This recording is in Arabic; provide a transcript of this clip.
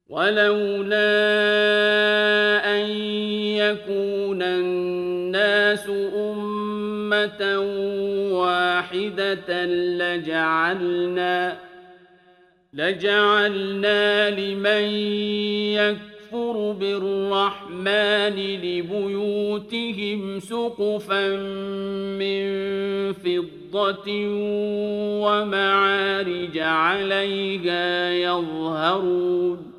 ولولا أن يكون الناس أمة واحدة لجعلنا لمن يكفر بالرحمن لبيوتهم سقفا من فضة ومعارج عليها يظهرون